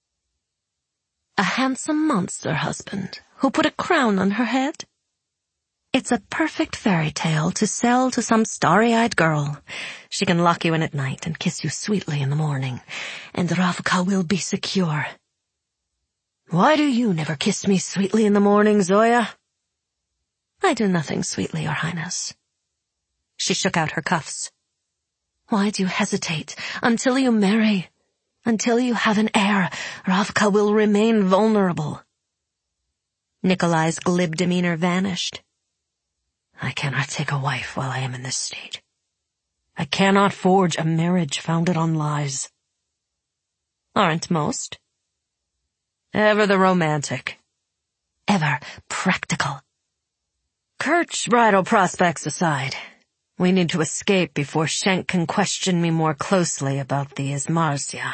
A handsome monster husband who put a crown on her head? It's a perfect fairy tale to sell to some starry-eyed girl. She can lock you in at night and kiss you sweetly in the morning, and Ravka will be secure. Why do you never kiss me sweetly in the morning, Zoya? I do nothing sweetly, Your Highness. She shook out her cuffs. Why do you hesitate? Until you marry, until you have an heir, Ravka will remain vulnerable. Nikolai's glib demeanor vanished. I cannot take a wife while I am in this state. I cannot forge a marriage founded on lies. Aren't most? Ever the romantic. Ever practical. Kerch bridal prospects aside, we need to escape before Schenk can question me more closely about the Izmarzia.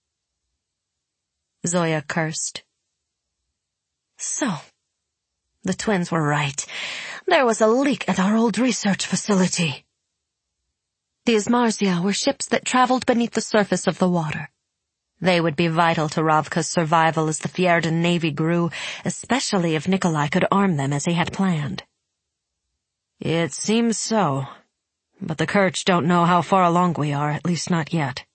Zoya cursed. So, the twins were right. There was a leak at our old research facility. The Izmarzia were ships that traveled beneath the surface of the water. They would be vital to Ravka's survival as the Fjerdan navy grew, especially if Nikolai could arm them as he had planned. It seems so, but the Kerch don't know how far along we are, at least not yet.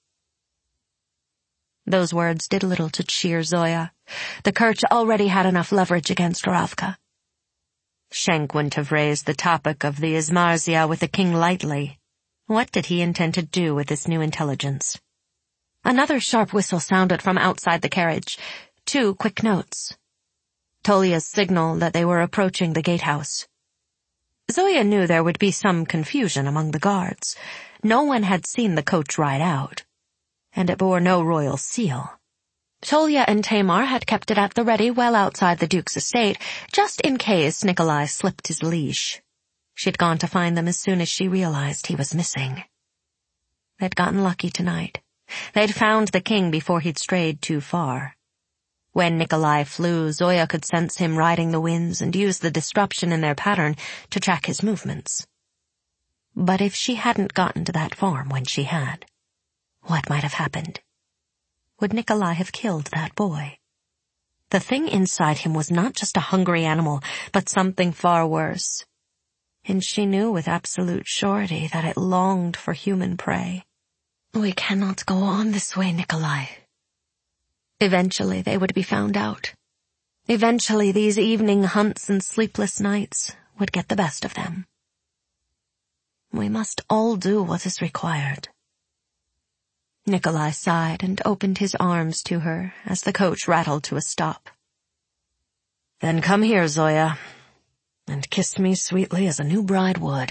Those words did little to cheer Zoya. The Kerch already had enough leverage against Ravka. Schenk wouldn't have raised the topic of the Izmarzia with the king lightly. What did he intend to do with this new intelligence? Another sharp whistle sounded from outside the carriage. 2 quick notes. Tolia's signal that they were approaching the gatehouse. Zoya knew there would be some confusion among the guards. No one had seen the coach ride out, and it bore no royal seal. Tolia and Tamar had kept it at the ready well outside the Duke's estate, just in case Nikolai slipped his leash. She'd gone to find them as soon as she realized he was missing. They'd gotten lucky tonight. They'd found the king before he'd strayed too far. When Nikolai flew, Zoya could sense him riding the winds and use the disruption in their pattern to track his movements. But if she hadn't gotten to that farm when she had, what might have happened? Would Nikolai have killed that boy? The thing inside him was not just a hungry animal, but something far worse. And she knew with absolute surety that it longed for human prey. We cannot go on this way, Nikolai. Eventually they would be found out. Eventually these evening hunts and sleepless nights would get the best of them. We must all do what is required. Nikolai sighed and opened his arms to her as the coach rattled to a stop. Then come here, Zoya, and kiss me sweetly as a new bride would.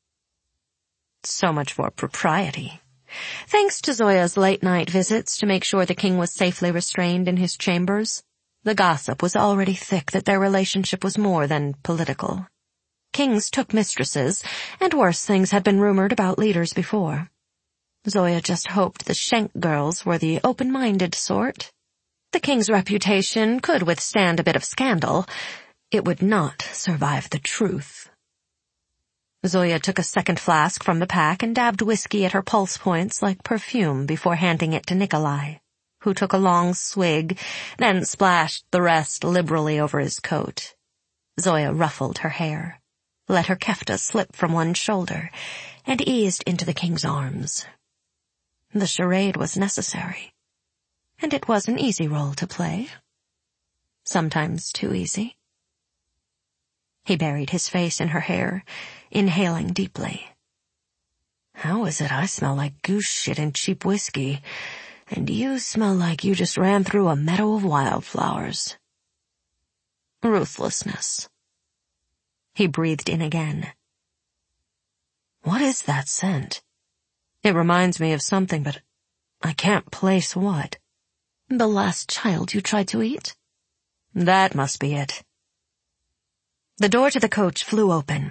So much for propriety. Thanks to Zoya's late-night visits to make sure the king was safely restrained in his chambers, the gossip was already thick that their relationship was more than political. Kings took mistresses, and worse things had been rumored about leaders before. Zoya just hoped the Schenk girls were the open-minded sort. The king's reputation could withstand a bit of scandal. It would not survive the truth. Zoya took a second flask from the pack and dabbed whiskey at her pulse points like perfume before handing it to Nikolai, who took a long swig, then splashed the rest liberally over his coat. Zoya ruffled her hair, let her kefta slip from one shoulder, and eased into the king's arms. The charade was necessary, and it was an easy role to play. Sometimes too easy. He buried his face in her hair, inhaling deeply. How is it I smell like goose shit and cheap whiskey, and you smell like you just ran through a meadow of wildflowers? Ruthlessness. He breathed in again. What is that scent? It reminds me of something, but I can't place what. The last child you tried to eat? That must be it. The door to the coach flew open.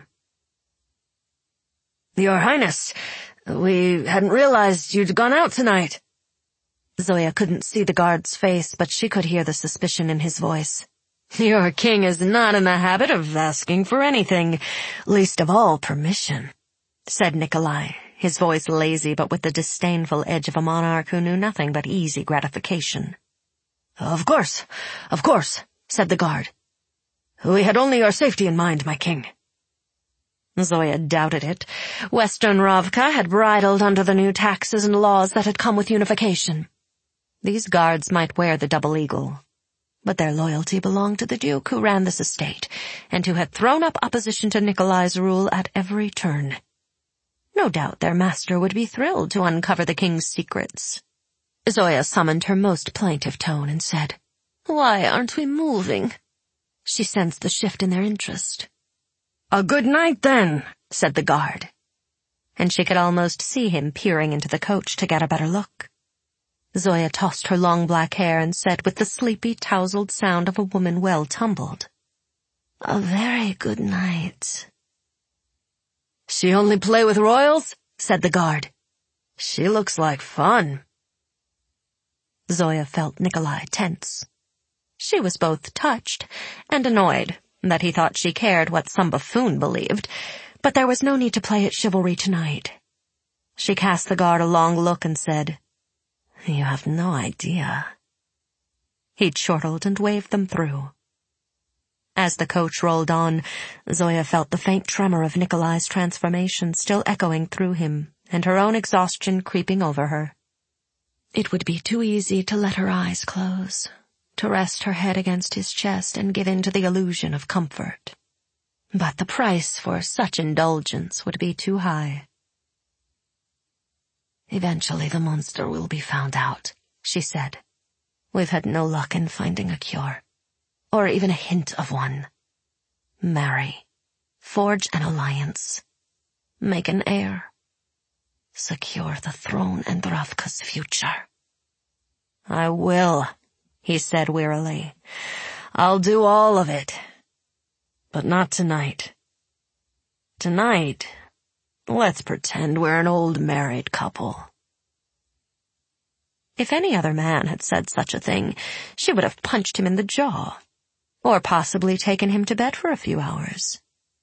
Your Highness, we hadn't realized you'd gone out tonight. Zoya couldn't see the guard's face, but she could hear the suspicion in his voice. Your king is not in the habit of asking for anything, least of all permission, said Nikolai, his voice lazy but with the disdainful edge of a monarch who knew nothing but easy gratification. Of course, said the guard. We had only your safety in mind, my king. Zoya doubted it. Western Ravka had bridled under the new taxes and laws that had come with unification. These guards might wear the double eagle, but their loyalty belonged to the duke who ran this estate, and who had thrown up opposition to Nikolai's rule at every turn. No doubt their master would be thrilled to uncover the king's secrets. Zoya summoned her most plaintive tone and said, Why aren't we moving? She sensed the shift in their interest. A good night, then, said the guard. And she could almost see him peering into the coach to get a better look. Zoya tossed her long black hair and said with the sleepy, tousled sound of a woman well tumbled, A very good night. She only play with royals? Said the guard. She looks like fun. Zoya felt Nikolai tense. She was both touched and annoyed that he thought she cared what some buffoon believed, but there was no need to play at chivalry tonight. She cast the guard a long look and said, You have no idea. He chortled and waved them through. As the coach rolled on, Zoya felt the faint tremor of Nikolai's transformation still echoing through him, and her own exhaustion creeping over her. It would be too easy to let her eyes close, to rest her head against his chest and give in to the illusion of comfort. But the price for such indulgence would be too high. Eventually the monster will be found out, she said. We've had no luck in finding a cure, or even a hint of one. Marry, forge an alliance, make an heir, secure the throne and Ravka's future. I will, he said wearily. I'll do all of it. But not tonight. Tonight, let's pretend we're an old married couple. If any other man had said such a thing, she would have punched him in the jaw, or possibly taken him to bed for a few hours.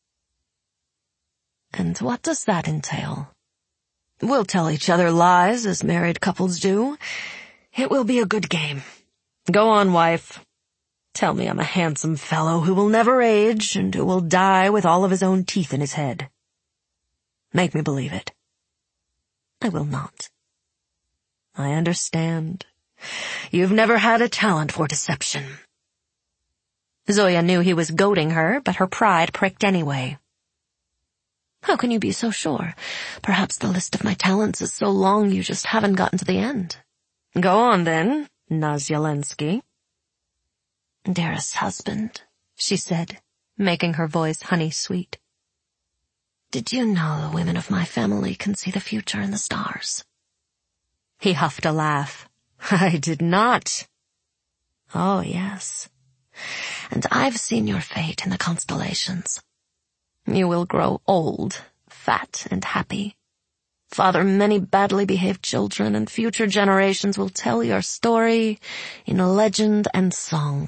And what does that entail? We'll tell each other lies, as married couples do. It will be a good game. Go on, wife. Tell me I'm a handsome fellow who will never age and who will die with all of his own teeth in his head. Make me believe it. I will not. I understand. You've never had a talent for deception. Zoya knew he was goading her, but her pride pricked anyway. How can you be so sure? Perhaps the list of my talents is so long you just haven't gotten to the end. Go on, then, Nazyalensky. Dearest husband, she said, making her voice honey-sweet. Did you know the women of my family can see the future in the stars? He huffed a laugh. I did not. Oh, yes. And I've seen your fate in the constellations. You will grow old, fat, and happy. Father many badly behaved children, and future generations will tell your story in legend and song."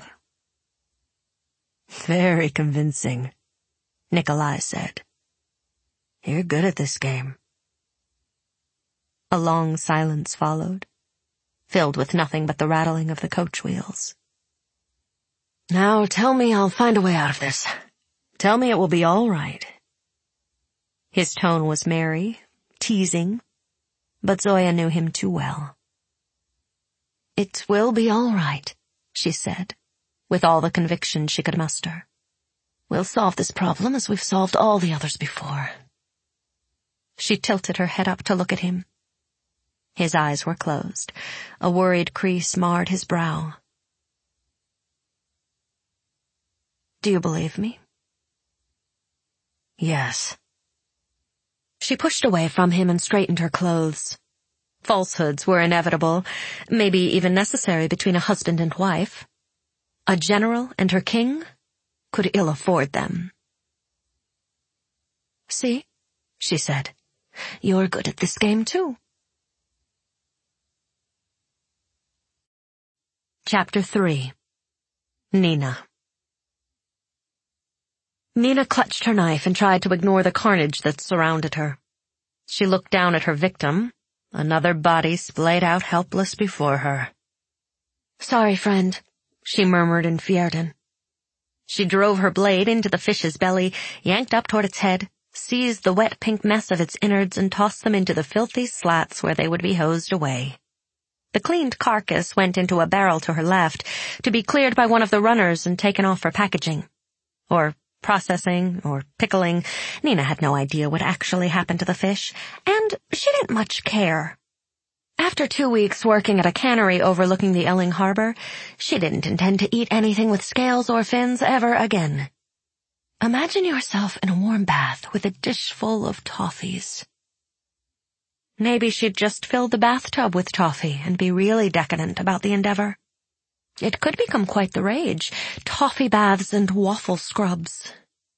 "Very convincing," Nikolai said. "You're good at this game." A long silence followed, filled with nothing but the rattling of the coach wheels. "Now tell me I'll find a way out of this. Tell me it will be all right." His tone was merry, teasing, but Zoya knew him too well. "It will be all right," she said, with all the conviction she could muster. "We'll solve this problem as we've solved all the others before." She tilted her head up to look at him. His eyes were closed. A worried crease marred his brow. "Do you believe me?" "Yes." She pushed away from him and straightened her clothes. Falsehoods were inevitable, maybe even necessary between a husband and wife. A general and her king could ill afford them. "See," she said, "you're good at this game too." Chapter 3. Nina. Nina clutched her knife and tried to ignore the carnage that surrounded her. She looked down at her victim, another body splayed out helpless before her. "Sorry, friend," she murmured in Fjerdan. She drove her blade into the fish's belly, yanked up toward its head, seized the wet pink mess of its innards and tossed them into the filthy slats where they would be hosed away. The cleaned carcass went into a barrel to her left, to be cleared by one of the runners and taken off for packaging. Or processing, or pickling. Nina had no idea what actually happened to the fish, and she didn't much care. After 2 weeks working at a cannery overlooking the Elling Harbor, she didn't intend to eat anything with scales or fins ever again. Imagine yourself in a warm bath with a dish full of toffees. Maybe she'd just fill the bathtub with toffee and be really decadent about the endeavor. It could become quite the rage, toffee baths and waffle scrubs.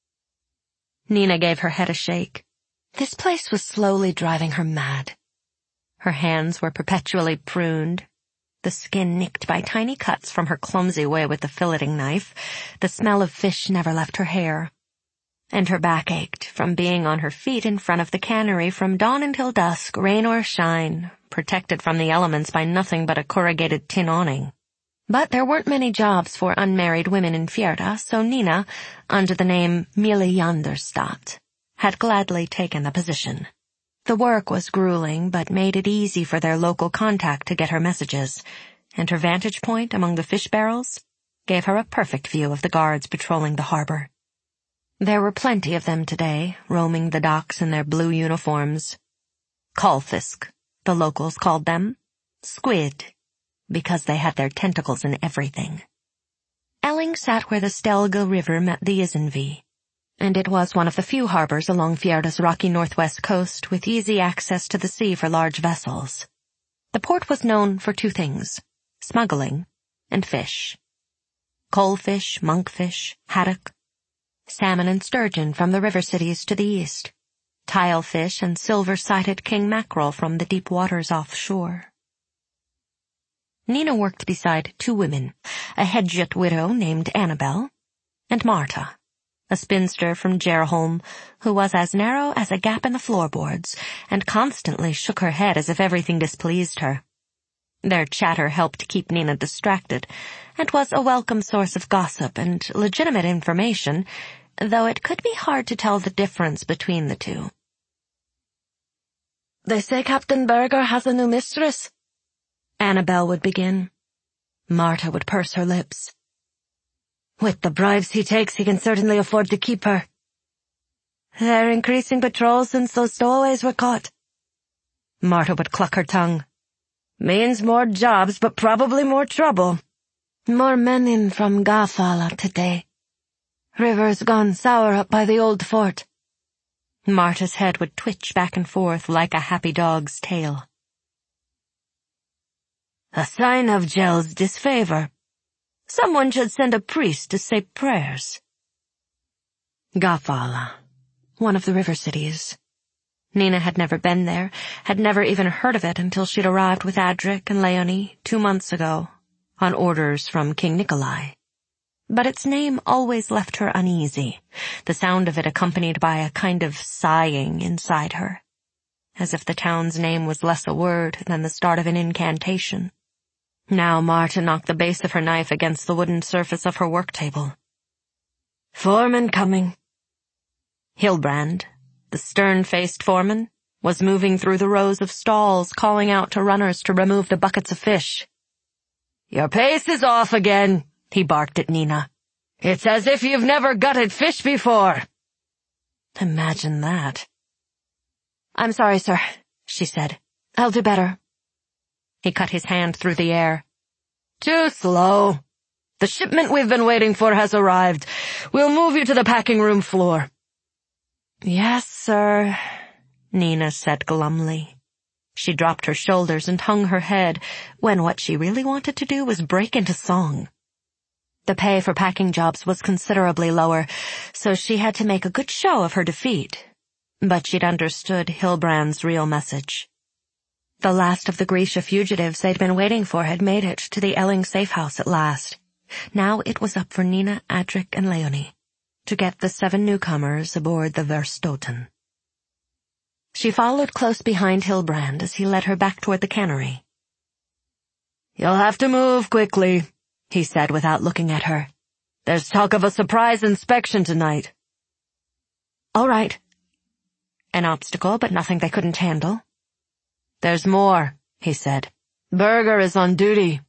Nina gave her head a shake. This place was slowly driving her mad. Her hands were perpetually pruned, the skin nicked by tiny cuts from her clumsy way with the filleting knife. The smell of fish never left her hair. And her back ached from being on her feet in front of the cannery from dawn until dusk, rain or shine, protected from the elements by nothing but a corrugated tin awning. But there weren't many jobs for unmarried women in Fjerda, so Nina, under the name Mille Janderstad, had gladly taken the position. The work was grueling, but made it easy for their local contact to get her messages, and her vantage point among the fish barrels gave her a perfect view of the guards patrolling the harbor. There were plenty of them today, roaming the docks in their blue uniforms. Kolfisk, the locals called them. Squid, because they had their tentacles in everything. Elling sat where the Stelga River met the Isenvi, and it was one of the few harbors along Fjerda's rocky northwest coast with easy access to the sea for large vessels. The port was known for 2 things, smuggling and fish. Coalfish, monkfish, haddock, salmon and sturgeon from the river cities to the east, tilefish and silver-sided king mackerel from the deep waters offshore. Nina worked beside 2 women, a Hedjet widow named Annabelle, and Marta, a spinster from Gerholm, who was as narrow as a gap in the floorboards and constantly shook her head as if everything displeased her. Their chatter helped keep Nina distracted, and was a welcome source of gossip and legitimate information, though it could be hard to tell the difference between the two. "They say Captain Berger has a new mistress," Annabelle would begin. Marta would purse her lips. "With the bribes he takes, he can certainly afford to keep her. They're increasing patrols since those stowaways were caught." Marta would cluck her tongue. "Means more jobs, but probably more trouble. More men in from Gafala today. River's gone sour up by the old fort." Marta's head would twitch back and forth like a happy dog's tail. "A sign of Gel's disfavor. Someone should send a priest to say prayers." Gafala, one of the river cities. Nina had never been there, had never even heard of it until she'd arrived with Adric and Leonie 2 months ago, on orders from King Nikolai. But its name always left her uneasy, the sound of it accompanied by a kind of sighing inside her, as if the town's name was less a word than the start of an incantation. Now Marta knocked the base of her knife against the wooden surface of her work table. "Foreman coming." Hilbrand, the stern-faced foreman, was moving through the rows of stalls, calling out to runners to remove the buckets of fish. "Your pace is off again," he barked at Nina. "It's as if you've never gutted fish before." Imagine that. "I'm sorry, sir," she said. "I'll do better." He cut his hand through the air. "Too slow. The shipment we've been waiting for has arrived. We'll move you to the packing room floor." "Yes, sir," Nina said glumly. She dropped her shoulders and hung her head, when what she really wanted to do was break into song. The pay for packing jobs was considerably lower, so she had to make a good show of her defeat. But she'd understood Hilbrand's real message. The last of the Grisha fugitives they'd been waiting for had made it to the Elling safe house at last. Now it was up for Nina, Adric, and Leonie to get the 7 newcomers aboard the Verstoten. She followed close behind Hilbrand as he led her back toward the cannery. "You'll have to move quickly," he said without looking at her. "There's talk of a surprise inspection tonight." "All right." An obstacle, but nothing they couldn't handle. "There's more," he said. "Berger is on duty."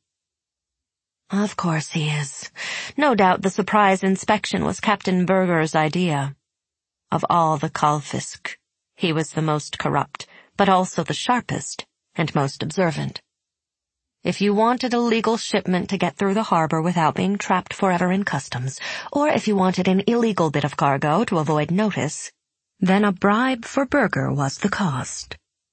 Of course he is. No doubt the surprise inspection was Captain Berger's idea. Of all the Kalfisk, he was the most corrupt, but also the sharpest and most observant. If you wanted a legal shipment to get through the harbor without being trapped forever in customs, or if you wanted an illegal bit of cargo to avoid notice, then a bribe for Berger was the cost.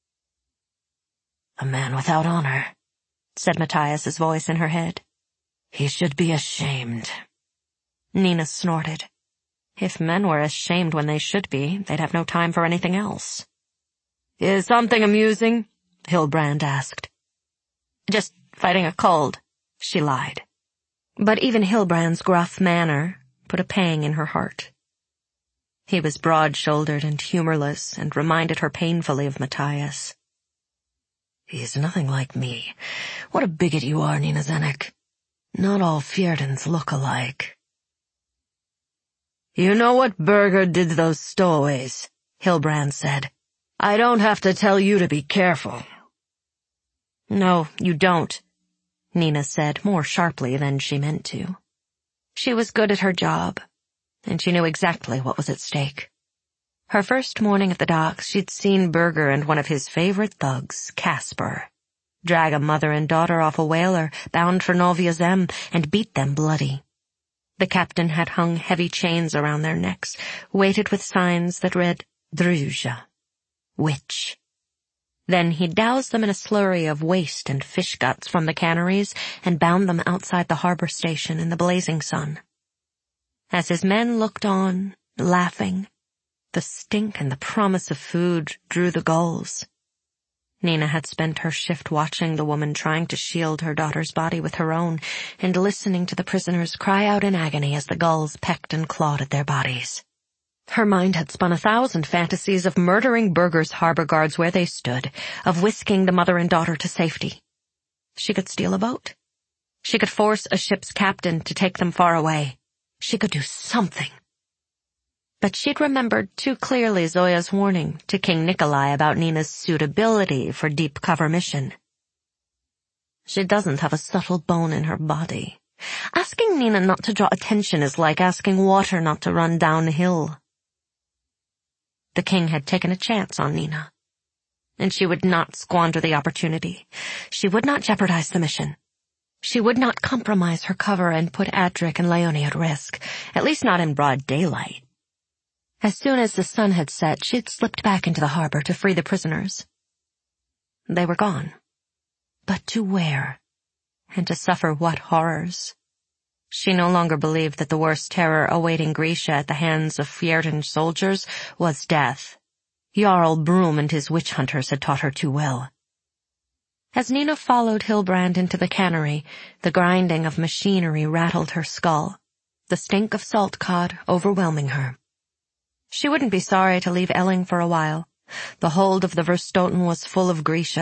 "A man without honor," said Matthias's voice in her head. "He should be ashamed." Nina snorted. If men were ashamed when they should be, they'd have no time for anything else. "Is something amusing?" Hilbrand asked. "Just fighting a cold," she lied. But even Hilbrand's gruff manner put a pang in her heart. He was broad-shouldered and humorless and reminded her painfully of Matthias. "He's nothing like me. What a bigot you are, Nina Zenek. Not all Fjertans look alike." "You know what Berger did to those stowaways," Hilbrand said. "I don't have to tell you to be careful." "No, you don't," Nina said more sharply than she meant to. She was good at her job, and she knew exactly what was at stake. Her first morning at the docks, she'd seen Berger and one of his favorite thugs, Casper, drag a mother and daughter off a whaler bound for Novia Zem and beat them bloody. The captain had hung heavy chains around their necks, weighted with signs that read Druja, witch. Then he doused them in a slurry of waste and fish guts from the canneries and bound them outside the harbor station in the blazing sun. As his men looked on, laughing, the stink and the promise of food drew the gulls. Nina had spent her shift watching the woman trying to shield her daughter's body with her own and listening to the prisoners cry out in agony as the gulls pecked and clawed at their bodies. Her mind had spun 1,000 fantasies of murdering Berger's harbor guards where they stood, of whisking the mother and daughter to safety. She could steal a boat. She could force a ship's captain to take them far away. She could do something. But she'd remembered too clearly Zoya's warning to King Nikolai about Nina's suitability for deep cover mission. She doesn't have a subtle bone in her body. Asking Nina not to draw attention is like asking water not to run downhill. The king had taken a chance on Nina, and she would not squander the opportunity. She would not jeopardize the mission. She would not compromise her cover and put Adric and Leonie at risk, at least not in broad daylight. As soon as the sun had set, she'd slipped back into the harbor to free the prisoners. They were gone. But to where? And to suffer what horrors? She no longer believed that the worst terror awaiting Grisha at the hands of Fjerdan soldiers was death, Jarl Broom and his witch hunters had taught her too well. As Nina followed Hilbrand into the cannery, the grinding of machinery rattled her skull, the stink of salt cod overwhelming her. She wouldn't be sorry to leave Elling for a while. The hold of the Verstoten was full of Grisha,